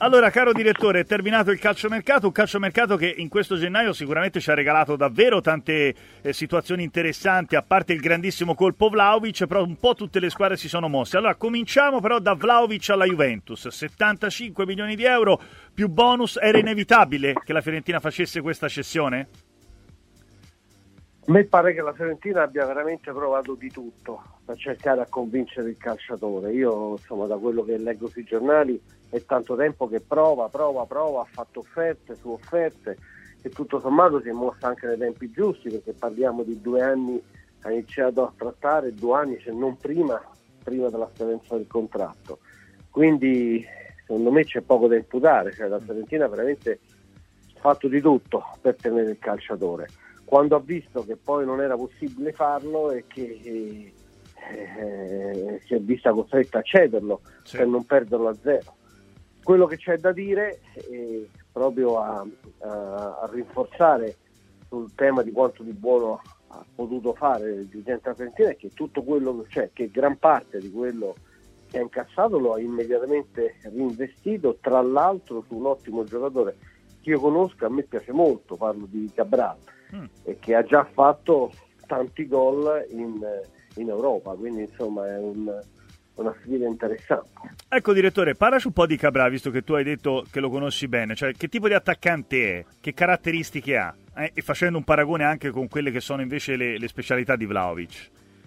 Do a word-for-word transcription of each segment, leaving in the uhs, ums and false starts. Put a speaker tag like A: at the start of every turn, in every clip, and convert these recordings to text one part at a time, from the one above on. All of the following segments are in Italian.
A: Allora, caro direttore, è terminato il calciomercato, un calciomercato che in questo gennaio sicuramente ci ha regalato davvero tante eh, situazioni interessanti, a parte il grandissimo colpo Vlahovic, però un po' tutte le squadre si sono mosse. Allora, cominciamo però da Vlahovic alla Juventus, settantacinque milioni di euro più bonus. Era inevitabile che la Fiorentina facesse questa cessione?
B: A me pare che la Fiorentina abbia veramente provato di tutto per cercare a convincere il calciatore. Io, insomma, da quello che leggo sui giornali, è tanto tempo che prova, prova, prova, ha fatto offerte su offerte e tutto sommato si è mossa anche nei tempi giusti, perché parliamo di due anni, ha iniziato a trattare, due anni se non prima, prima della scadenza del contratto. Quindi secondo me c'è poco da imputare, cioè la Fiorentina veramente ha fatto di tutto per tenere il calciatore. Quando ha visto che poi non era possibile farlo e che eh, eh, si è vista costretta a cederlo, sì, per non perderlo a zero. Quello che c'è da dire è proprio a, a, a rinforzare sul tema di quanto di buono ha potuto fare il dirigente Fiorentina è che tutto quello che c'è, che gran parte di quello che ha incassato lo ha immediatamente reinvestito, tra l'altro su un ottimo giocatore che io conosco, a me piace molto, parlo di Cabral, mm. e che ha già fatto tanti gol in, in Europa, quindi insomma è un, una sfida interessante.
A: Ecco direttore, parlaci un po' di Cabral, visto che tu hai detto che lo conosci bene, cioè che tipo di attaccante è, che caratteristiche ha, eh? E facendo un paragone anche con quelle che sono invece le, le specialità di Vlahovic.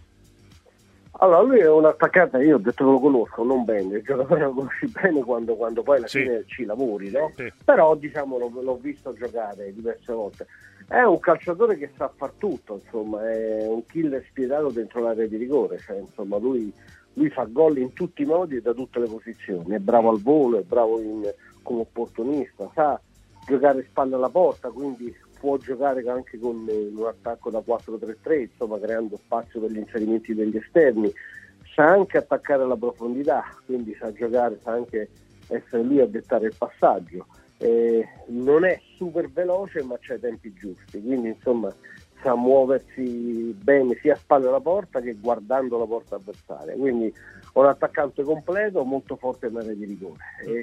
B: Allora, lui è un attaccante, io ho detto che lo conosco, non bene, il giocatore lo conosci bene quando, quando poi alla sì. fine ci lavori, no? Sì. Però diciamo l'ho, l'ho visto giocare diverse volte. È un calciatore che sa far tutto, insomma, è un killer spietato dentro l'area di rigore, cioè insomma lui, lui fa gol in tutti i modi e da tutte le posizioni, è bravo al volo, è bravo in, come opportunista, sa giocare spalle alla porta, quindi può giocare anche con un attacco da quattro tre tre, insomma creando spazio per gli inserimenti degli esterni, sa anche attaccare alla profondità, quindi sa giocare, sa anche essere lì a dettare il passaggio, eh, non è super veloce ma c'ha i tempi giusti, quindi insomma sa muoversi bene sia a spalle alla porta che guardando la porta avversaria, quindi un attaccante completo, molto forte in area di rigore,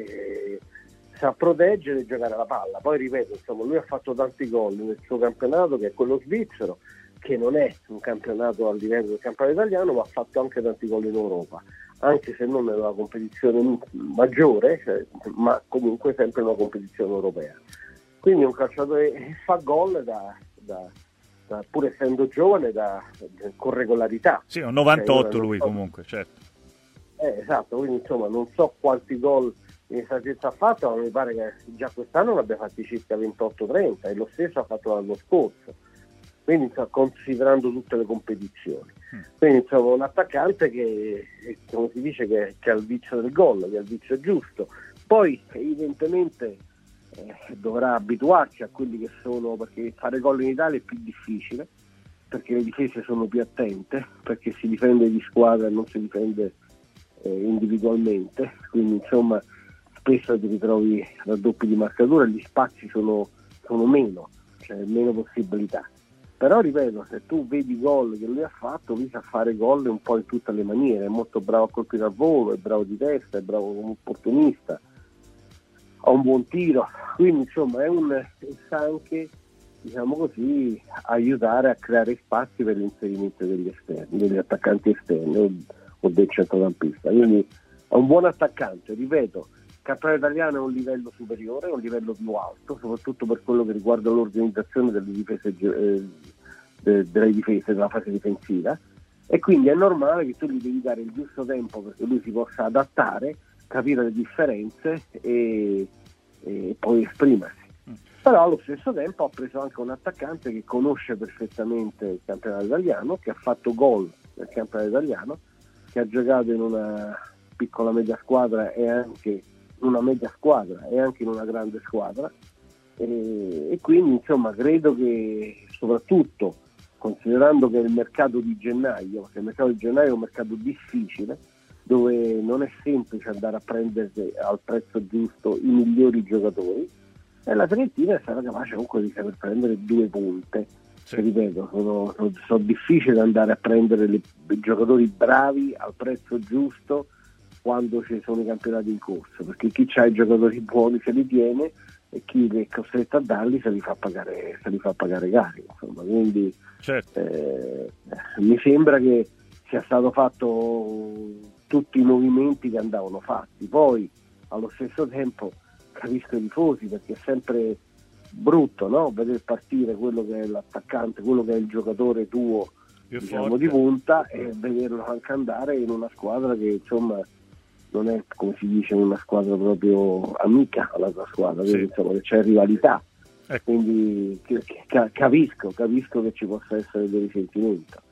B: e sa proteggere e giocare la palla. Poi ripeto, insomma, lui ha fatto tanti gol nel suo campionato, che è quello svizzero, che non è un campionato a livello del campionato italiano, ma ha fatto anche tanti gol in Europa, anche se non nella competizione maggiore, cioè, ma comunque sempre in una competizione europea. Quindi un calciatore che fa gol da, da, da, pur essendo giovane, da, con regolarità.
A: Sì, un novantotto cioè, lui so, comunque, certo.
B: Eh, esatto, quindi insomma non so quanti gol in esattezza ha fatto, ma mi pare che già quest'anno ne abbia fatti circa ventotto trenta e lo stesso ha fatto l'anno scorso, quindi insomma, considerando tutte le competizioni. Mm. Quindi insomma un attaccante che, come si dice, che, che ha il vizio del gol, che ha il vizio giusto. Poi evidentemente eh, dovrà abituarsi a quelli che sono, perché fare gol in Italia è più difficile, perché le difese sono più attente, perché si difende di squadra e non si difende eh, individualmente, quindi insomma spesso ti ritrovi raddoppi di marcatura, gli spazi sono, sono meno, cioè meno possibilità. Però ripeto, se tu vedi i gol che lui ha fatto, lui sa fare gol un po' in tutte le maniere, è molto bravo a colpire al volo, è bravo di testa, è bravo come opportunista, ha un buon tiro, quindi insomma è un, sa anche, diciamo così, aiutare a creare spazi per l'inserimento degli esterni, degli attaccanti esterni o, o del centrocampista. Quindi è un buon attaccante, ripeto. Il campionato italiano è un livello superiore, è un livello più alto, soprattutto per quello che riguarda l'organizzazione delle difese, eh, de, delle difese, della fase difensiva, e quindi è normale che tu gli devi dare il giusto tempo perché lui si possa adattare, capire le differenze e, e poi esprimersi. Mm. Però allo stesso tempo ha preso anche un attaccante che conosce perfettamente il campionato italiano, che ha fatto gol nel campionato italiano, che ha giocato in una piccola media squadra e anche una media squadra e anche in una grande squadra, e, e quindi insomma credo che, soprattutto considerando che il mercato di gennaio, che il mercato di gennaio è un mercato difficile, dove non è semplice andare a prendere al prezzo giusto i migliori giocatori, e la Fiorentina sarà capace comunque di saper prendere due punte. Sì. Ripeto, sono, sono, sono difficili andare a prendere le, i giocatori bravi al prezzo giusto quando ci sono i campionati in corso, perché chi ha i giocatori buoni se li tiene e chi è costretto a darli se li fa pagare, se li fa pagare cari, insomma. Quindi
A: certo.
B: eh, mi sembra che sia stato fatto tutti i movimenti che andavano fatti. Poi allo stesso tempo capisco i tifosi, perché è sempre brutto, no? Vedere partire quello che è l'attaccante, quello che è il giocatore tuo, diciamo, di punta, e vederlo anche andare in una squadra che insomma non è, come si dice, una squadra proprio amica alla tua squadra, quindi sì, insomma c'è rivalità, ecco. Quindi capisco, capisco che ci possa essere del risentimento.